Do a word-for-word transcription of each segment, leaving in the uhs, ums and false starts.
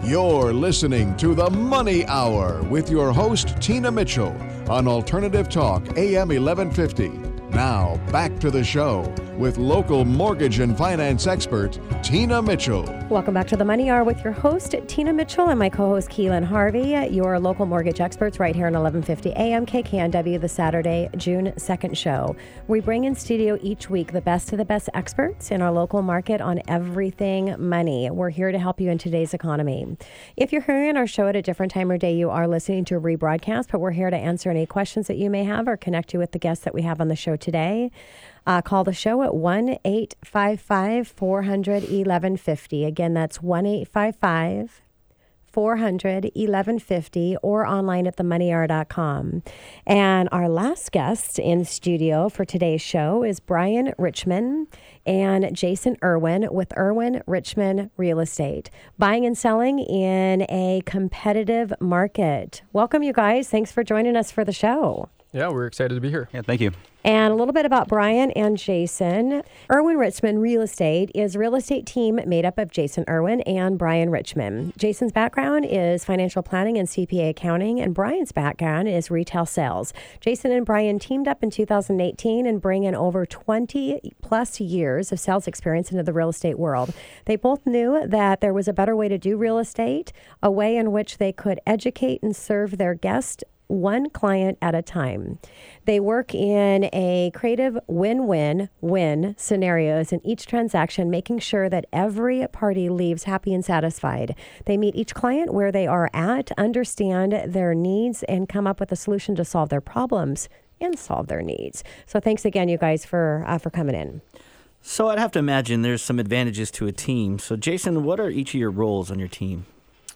You're listening to The Money Hour with your host, Tina Mitchell, on Alternative Talk, A M eleven fifty. Now, back to the show with local mortgage and finance expert, Tina Mitchell. Welcome back to The Money Hour with your host, Tina Mitchell, and my co-host, Keelan Harvey, your local mortgage experts right here on eleven fifty A M K K N W, the Saturday, June second show. We bring in studio each week the best of the best experts in our local market on everything money. We're here to help you in today's economy. If you're hearing our show at a different time or day, you are listening to a rebroadcast, but we're here to answer any questions that you may have or connect you with the guests that we have on the show today. Uh, call the show at one eight five five, four hundred, eleven fifty. Again, that's one eight five five, four hundred, eleven fifty, or online at the money hour dot com. And our last guest in studio for today's show is Brian Richmond and Jason Irwin with Irwin Richmond Real Estate, buying and selling in a competitive market. Welcome, you guys. Thanks for joining us for the show. Yeah, we're excited to be here. Yeah, thank you. And a little bit about Brian and Jason. Irwin Richmond Real Estate is a real estate team made up of Jason Irwin and Brian Richmond. Jason's background is financial planning and C P A accounting, and Brian's background is retail sales. Jason and Brian teamed up in two thousand eighteen and bring in over twenty plus years of sales experience into the real estate world. They both knew that there was a better way to do real estate, a way in which they could educate and serve their guests one client at a time. They work in a creative win-win-win scenarios in each transaction, making sure that every party leaves happy and satisfied. They meet each client where they are at, understand their needs, and come up with a solution to solve their problems and solve their needs. So thanks again, you guys, for uh, for coming in. So I'd have to imagine there's some advantages to a team. So Jason, what are each of your roles on your team?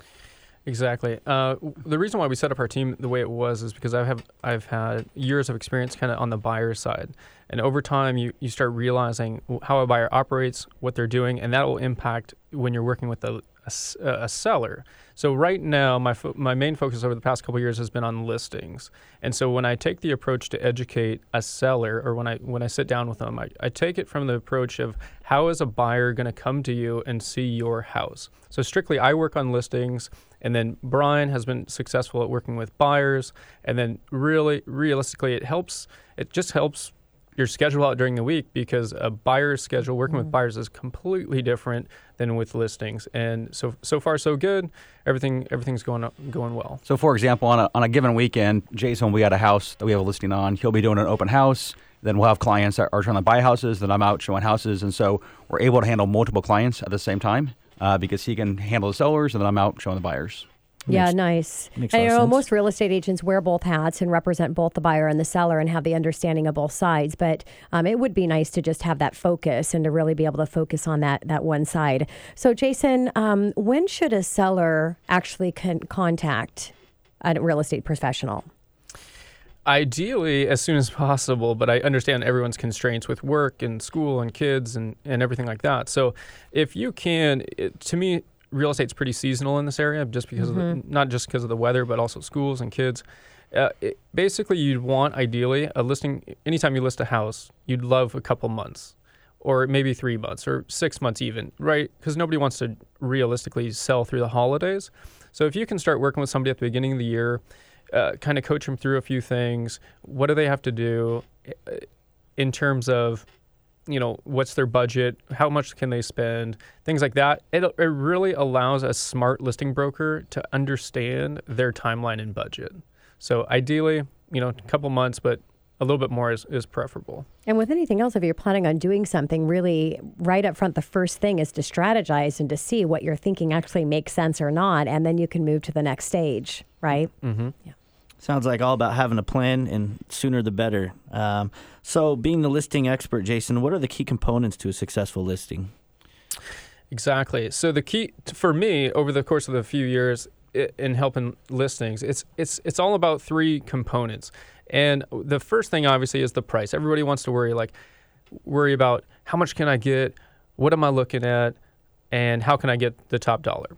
Exactly. Uh, the reason why we set up our team the way it was is because I have I've had years of experience kind of on the buyer side, and over time you, you start realizing how a buyer operates, what they're doing, and that will impact when you're working with a, a, a seller. So right now, my fo- my main focus over the past couple of years has been on listings, and so when I take the approach to educate a seller, or when I when I sit down with them, I, I take it from the approach of how is a buyer going to come to you and see your house. So strictly, I work on listings. And then Brian has been successful at working with buyers. And then really, realistically, it helps, it just helps your schedule out during the week, because a buyer's schedule, working mm-hmm. with buyers, is completely different than with listings. And so so far, so good. Everything everything's going going well. So for example, on a, on a given weekend, Jason, we got a house that we have a listing on. He'll be doing an open house. Then we'll have clients that are trying to buy houses. Then I'm out showing houses. And so we're able to handle multiple clients at the same time. Uh, because he can handle the sellers, and then I'm out showing the buyers. Yeah, makes, nice. Makes and, you know, sense. most real estate agents wear both hats and represent both the buyer and the seller and have the understanding of both sides. But um, it would be nice to just have that focus and to really be able to focus on that that one side. So, Jason, um, when should a seller actually con- contact a real estate professional? Ideally, as soon as possible, but I understand everyone's constraints with work and school and kids and, and everything like that. So if you can, it, to me, real estate's pretty seasonal in this area, just because mm-hmm. of the, not just because of the weather, but also schools and kids. Uh, it, basically, you'd want, ideally, a listing, anytime you list a house, you'd love a couple months, or maybe three months, or six months even, right? Because nobody wants to realistically sell through the holidays. So if you can start working with somebody at the beginning of the year, Uh, kind of coach them through a few things. What do they have to do in terms of, you know, what's their budget? How much can they spend? Things like that. It, it really allows a smart listing broker to understand their timeline and budget. So ideally, you know, a couple months, but a little bit more is, is preferable. And with anything else, if you're planning on doing something, really right up front, the first thing is to strategize and to see what you're thinking actually makes sense or not, and then you can move to the next stage, right? Mm-hmm. Yeah. Sounds like all about having a plan, and sooner the better. Um, so being the listing expert, Jason, what are the key components to a successful listing? Exactly. So the key for me over the course of the few years in helping listings, it's it's it's all about three components. And the first thing obviously is the price. Everybody wants to worry like worry about how much can I get, what am I looking at, and how can I get the top dollar.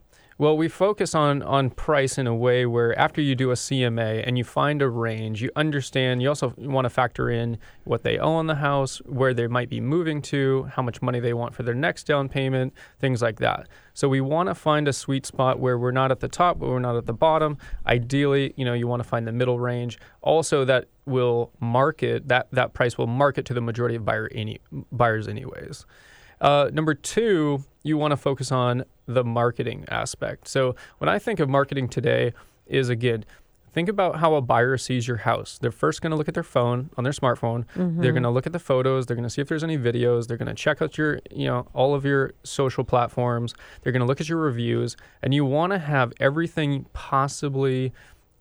Well, we focus on on price in a way where after you do a C M A and you find a range, you understand, you also want to factor in what they owe on the house, where they might be moving to, how much money they want for their next down payment, things like that. So we want to find a sweet spot where we're not at the top, but we're not at the bottom. Ideally, you know, you want to find the middle range. Also, that will market, that, that price will market to the majority of buyer any, buyers anyways. Uh, number two, you want to focus on the marketing aspect. So when I think of marketing today is, again, think about how a buyer sees your house. They're first going to look at their phone, on their smartphone. Mm-hmm. They're going to look at the photos. They're going to see if there's any videos. They're going to check out your, you know, all of your social platforms. They're going to look at your reviews. And you want to have everything possibly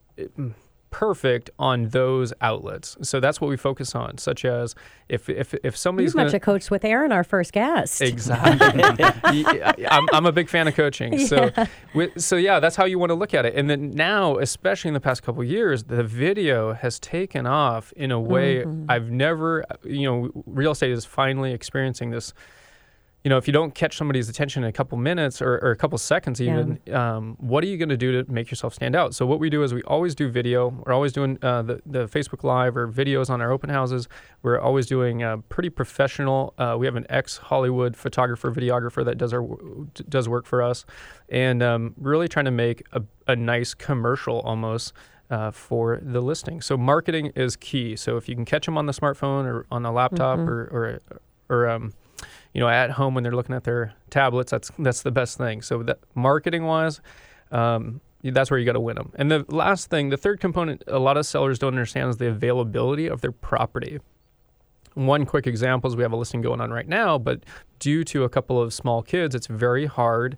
perfect on those outlets. So that's what we focus on, such as if if if somebody's You've much a coach with Aaron, our first guest. Exactly. I'm, I'm a big fan of coaching. Yeah. So with, so yeah, that's how you want to look at it. And then now, especially in the past couple of years, the video has taken off in a way mm-hmm. I've never, you know, real estate is finally experiencing this. You know, if you don't catch somebody's attention in a couple minutes or, or a couple seconds even, yeah. um, what are you going to do to make yourself stand out? So what we do is we always do video. We're always doing uh, the, the Facebook Live or videos on our open houses. We're always doing uh, pretty professional. Uh, we have an ex-Hollywood photographer, videographer that does our does work for us. And um, really trying to make a, a nice commercial almost uh, for the listing. So marketing is key. So if you can catch them on the smartphone or on a laptop mm-hmm. or, or, or um, you know, at home when they're looking at their tablets, that's that's the best thing. So that marketing-wise, um, that's where you got to win them. And the last thing, the third component a lot of sellers don't understand is the availability of their property. One quick example is we have a listing going on right now, but due to a couple of small kids, it's very hard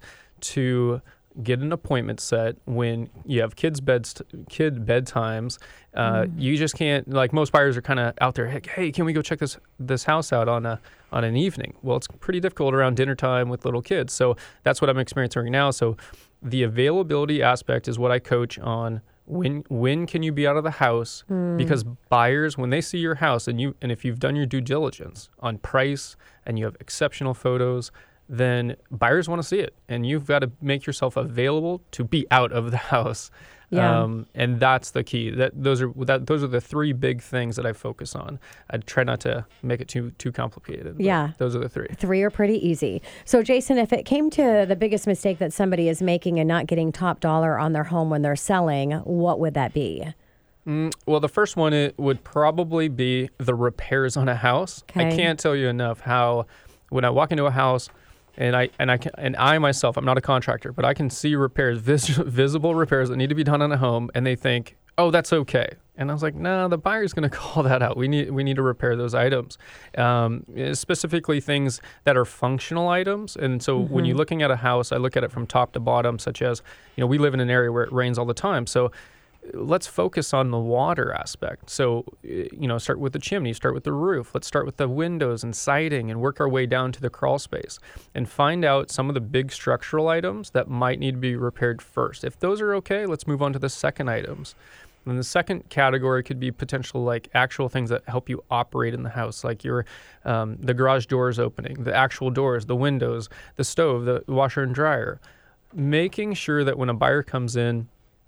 to get an appointment set when you have kids' beds, kid bedtimes. Uh, mm. You just can't, like most buyers are kind of out there, hey, hey, can we go check this this house out on a on an evening? Well, it's pretty difficult around dinner time with little kids. So that's what I'm experiencing right now. So the availability aspect is what I coach on. When when can you be out of the house? Mm. Because buyers, when they see your house and you and if you've done your due diligence on price and you have exceptional photos, then buyers want to see it, and you've got to make yourself available to be out of the house. Yeah. Um, and that's the key. That those are that those are the three big things that I focus on. I try not to make it too too complicated. Yeah, those are the three. Three are pretty easy. So, Jason, if it came to the biggest mistake that somebody is making and not getting top dollar on their home when they're selling, what would that be? Mm, well, the first one it would probably be the repairs on a house. Okay. I can't tell you enough how when I walk into a house. And I and I can, and I myself, I'm not a contractor, but I can see repairs, vis, visible repairs that need to be done on a home, and they think, "Oh, that's okay." And I was like, "No, the buyer's going to call that out. We need we need to repair those items, um, specifically things that are functional items." And so, mm-hmm. when you're looking at a house, I look at it from top to bottom, such as, you know, we live in an area where it rains all the time, so let's focus on the water aspect. So, you know, start with the chimney, start with the roof. Let's start with the windows and siding and work our way down to the crawl space and find out some of the big structural items that might need to be repaired first. If those are okay, let's move on to the second items. And the second category could be potential like actual things that help you operate in the house, like your um, the garage doors opening, the actual doors, the windows, the stove, the washer and dryer. Making sure that when a buyer comes in,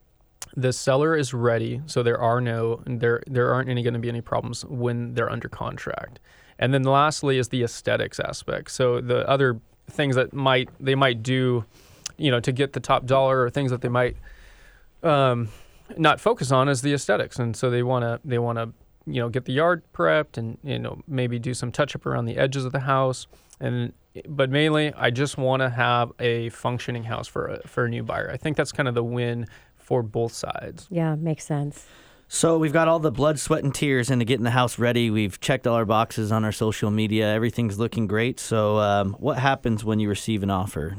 the seller is ready, so there are no there there aren't any going to be any problems when they're under contract. And then lastly is the aesthetics aspect. So the other things that might they might do, you know, to get the top dollar, or things that they might um, not focus on is the aesthetics. And so they want to they want to you know get the yard prepped and you know maybe do some touch up around the edges of the house. And but mainly, I just want to have a functioning house for a, for a new buyer. I think that's kind of the win for both sides. Yeah, makes sense. So we've got all the blood, sweat, and tears into getting the house ready. We've checked all our boxes on our social media. Everything's looking great. So um, what happens when you receive an offer?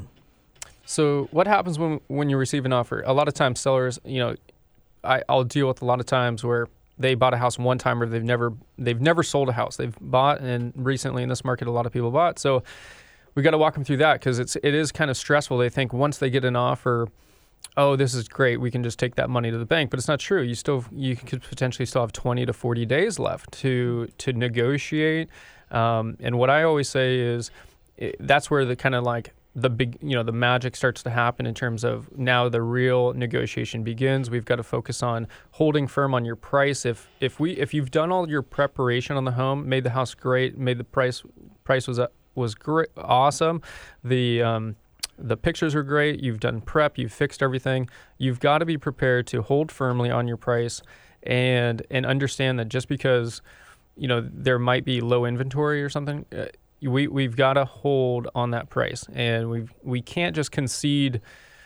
So what happens when when you receive an offer? A lot of times sellers, you know, I, I'll deal with a lot of times where they bought a house one time or they've never they've never sold a house. They've bought, and recently in this market, a lot of people bought. So we got to walk them through that because it's it is kind of stressful. They think once they get an offer, oh, this is great, we can just take that money to the bank. But it's not true. You still you could potentially still have twenty to forty days left to to negotiate. Um, and what I always say is it, that's where the kind of like the big, you know, the magic starts to happen in terms of now the real negotiation begins. We've got to focus on holding firm on your price. If if we if you've done all your preparation on the home, made the house great, made the price price was uh, was great, awesome. The um, the pictures are great. You've done prep. You've fixed everything. You've got to be prepared to hold firmly on your price, and and understand that just because, you know, there might be low inventory or something. Uh, We we've got to hold on that price, and we we can't just concede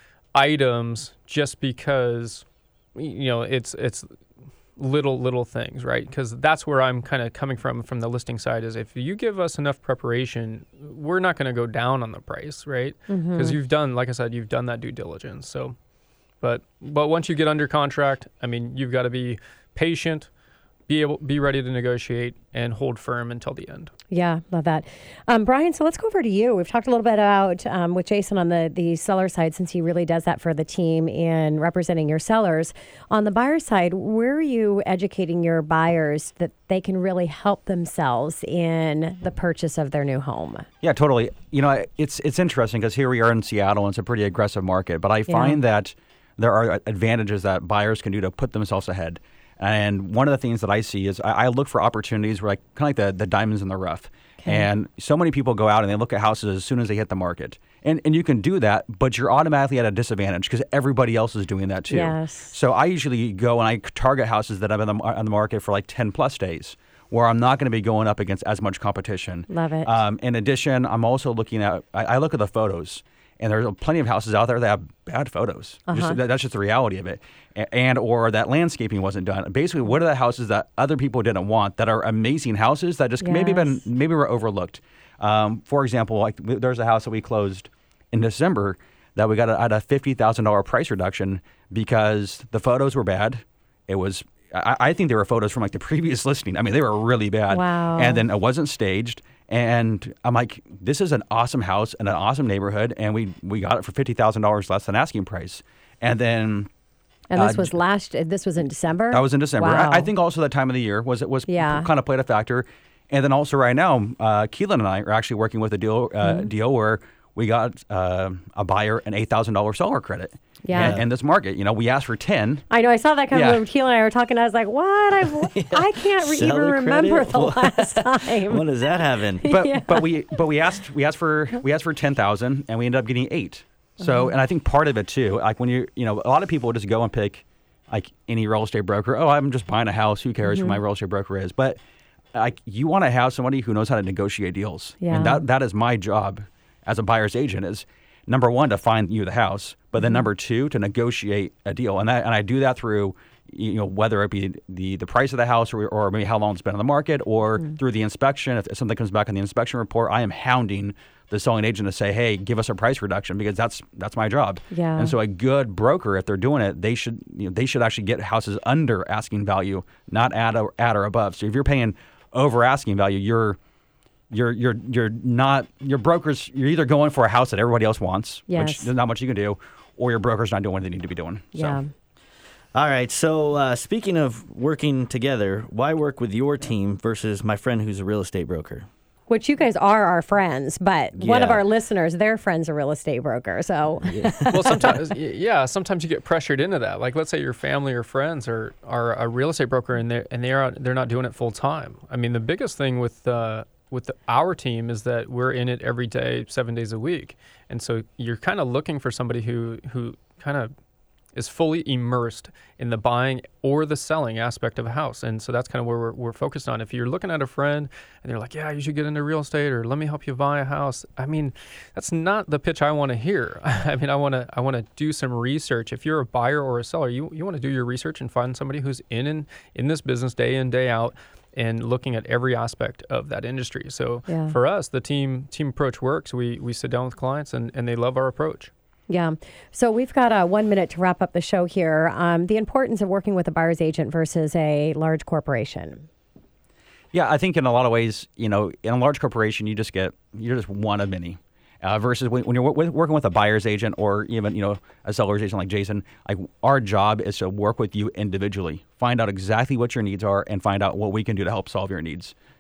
items just because, you know, it's it's little little things, right? Because that's where I'm kind of coming from from the listing side. Is if you give us enough preparation, we're not going to go down on the price, right? Because mm-hmm. you've done, like I said, you've done that due diligence. So, but but once you get under contract, I mean, you've got to be patient. Be able, be ready to negotiate and hold firm until the end. Yeah, love that. Um, Brian, so let's go over to you. We've talked a little bit about um, with Jason on the, the seller side, since he really does that for the team in representing your sellers. On the buyer side, where are you educating your buyers that they can really help themselves in the purchase of their new home? Yeah, totally. You know, it's it's interesting because here we are in Seattle, and it's a pretty aggressive market. But I Yeah. find that there are advantages that buyers can do to put themselves ahead. And one of the things that I see is I, I look for opportunities where, like, kind of like the, the diamonds in the rough. Okay. And so many people go out and they look at houses as soon as they hit the market. And and you can do that, but you're automatically at a disadvantage because everybody else is doing that too. Yes. So I usually go and I target houses that have been on the, on the market for like ten plus days, where I'm not going to be going up against as much competition. Love it. Um, in addition, I'm also looking at, I, I look at the photos. And there's plenty of houses out there that have bad photos. Uh-huh. Just, that, that's just the reality of it. And or that landscaping wasn't done. Basically, what are the houses that other people didn't want that are amazing houses that just Yes. maybe been maybe were overlooked? Um, for example, like there's a house that we closed in December that we got a, at a fifty thousand dollars price reduction because the photos were bad. It was I, I think they were photos from like the previous listing. I mean, they were really bad. Wow. And then it wasn't staged. And I'm like, this is an awesome house in an awesome neighborhood, and we we got it for fifty thousand dollars less than asking price. And then, and this uh, was last. This was in December. That was in December. Wow. I, I think also that time of the year was it was Yeah. kind of played a factor. And then also right now, uh, Keelan and I are actually working with a deal uh, Mm-hmm. deal where we got uh, a buyer an eight thousand dollars seller credit. Yeah. And in this market, you know, we asked for ten. I know. I saw that come Yeah. when Keelan and I were talking. I was like, "What? I've, I can't re- even Seller remember credit? the What? last time." What does that have in? But Yeah. but we but we asked we asked for we asked for ten thousand and we ended up getting eight. So Mm-hmm. and I think part of it too, like when you you know a lot of people just go and pick like any real estate broker. Oh, I'm just buying a house. Who cares Mm-hmm. who my real estate broker is? But like you want to have somebody who knows how to negotiate deals. Yeah. And that that is my job as a buyer's agent is number one to find you the house, but then Mm-hmm. number two to negotiate a deal. And that and I do that through you know whether it be the the price of the house or, or maybe how long it's been on the market or Mm-hmm. through the inspection. If something comes back in the inspection report, I am hounding the selling agent to say, hey, give us a price reduction because that's that's my job. Yeah. And so a good broker, if they're doing it, they should you know, they should actually get houses under asking value, not at or, at or above. So if you're paying over asking value, you're you're you're you're not your brokers. You're either going for a house that everybody else wants, Yes. which there's not much you can do, or your broker's not doing what they need to be doing. Yeah. So. All right. So uh, speaking of working together, why work with your team versus my friend who's a real estate broker? Which you guys are our friends, but one of Yeah. our listeners, their friend's a real estate broker. So Well, sometimes, y- yeah, sometimes you get pressured into that. Like, let's say your family or friends are, are a real estate broker and they're and they are they're not doing it full time. I mean, the biggest thing with uh, with the, our team is that we're in it every day, seven days a week, and so you're kind of looking for somebody who who kind of is fully immersed in the buying or the selling aspect of a house. And so that's kind of where we're, we're focused on. If you're looking at a friend and they're like, yeah, you should get into real estate or let me help you buy a house. I mean, that's not the pitch I want to hear. I mean, I want to I want to do some research. If you're a buyer or a seller, you, you want to do your research and find somebody who's in, in in this business day in, day out and looking at every aspect of that industry. So Yeah. for us, the team team approach works. We, we sit down with clients and, and they love our approach. yeah. So we've got uh, one minute to wrap up the show here. Um, the importance of working with a buyer's agent versus a large corporation. Yeah, I think in a lot of ways, you know, in a large corporation, you just get you're just one of many. Uh, versus when, when you're w- working with a buyer's agent or even you know a seller's agent like Jason, like our job is to work with you individually, find out exactly what your needs are, and find out what we can do to help solve your needs.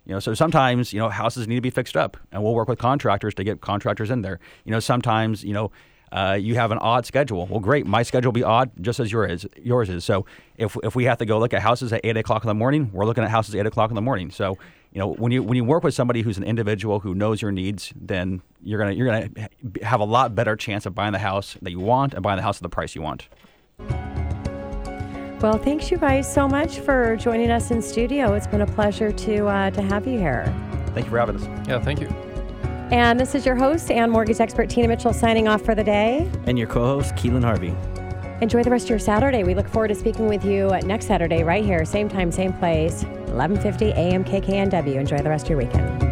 You know, so sometimes, you know, houses need to be fixed up, and we'll work with contractors to get contractors in there. You know, sometimes, you know, uh, you have an odd schedule. Well, great. My schedule will be odd just as yours is. Yours is. So if if we have to go look at houses at eight o'clock in the morning, we're looking at houses at eight o'clock in the morning. So, you know, when you when you work with somebody who's an individual who knows your needs, then you're gonna you're gonna have a lot better chance of buying the house that you want and buying the house at the price you want. Well, thanks you guys so much for joining us in studio. It's been a pleasure to uh, to have you here. Thank you for having us. Yeah, thank you. And this is your host and mortgage expert Tina Mitchell signing off for the day. And your co-host, Keelan Harvey. Enjoy the rest of your Saturday. We look forward to speaking with you next Saturday right here, same time, same place, eleven fifty A M K K N W. Enjoy the rest of your weekend.